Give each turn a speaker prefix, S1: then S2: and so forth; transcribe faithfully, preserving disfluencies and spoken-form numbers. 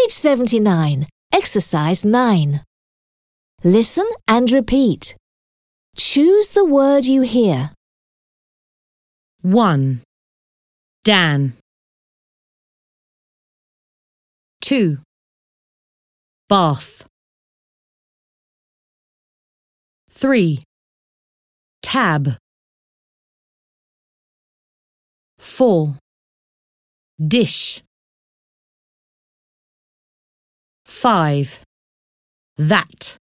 S1: Page seventy-nine. Exercise nine. Listen and repeat. Choose the word you hear.
S2: one. Dan. two. Bath. three. Tab. four. Dish. five. That.